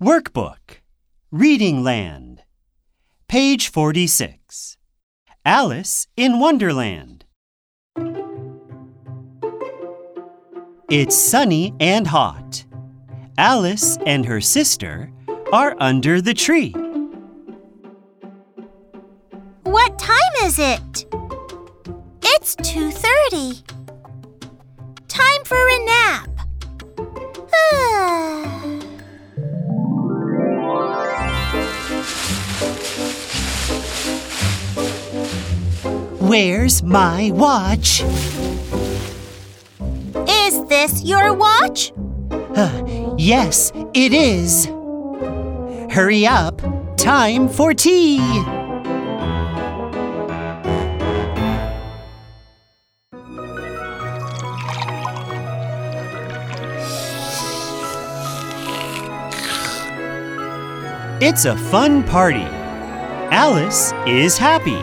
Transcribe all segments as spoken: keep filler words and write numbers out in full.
Workbook, Reading Land. Page forty-six. Alice in Wonderland. It's sunny and hot. Alice and her sister are under the tree. What time is it? It's two thirty. Time for a nap. Where's my watch? Is this your watch? Uh, yes, it is. Hurry up. Time for tea. It's a fun party. Alice is happy.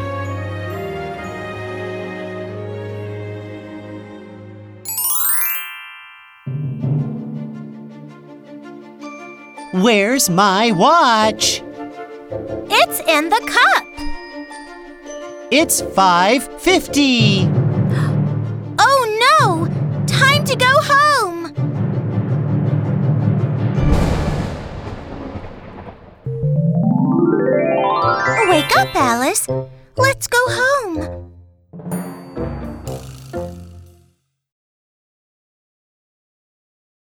Where's my watch? It's in the cup. It's five fifty. Oh no! Time to go home. Wake up, Alice. Let's